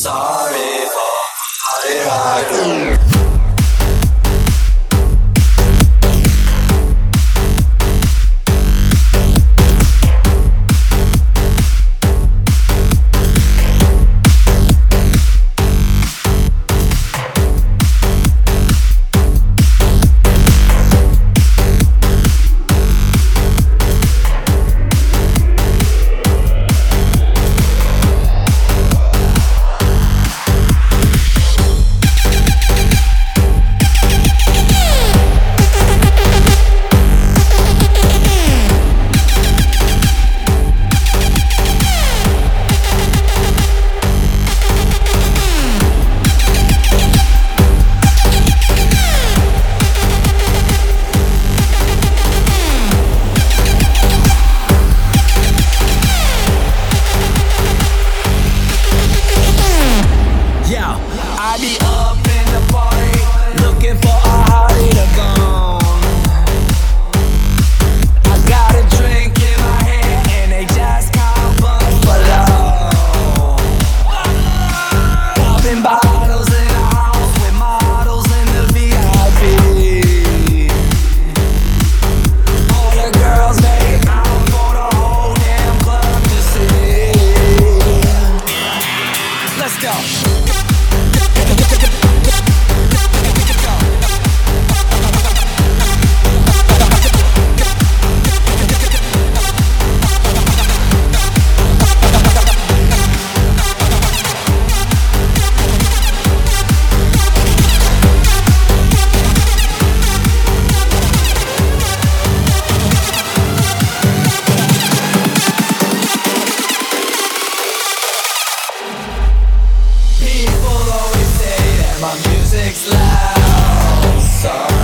Sorry for how did I do? I be up in the party, looking for a hottie to gone. I got a drink in my hand, and they just can't Buffalo. Popping bottles in the house with models in the VIP. All the girls make out for the whole damn club to see. Let's go. People always say that my music's loud, so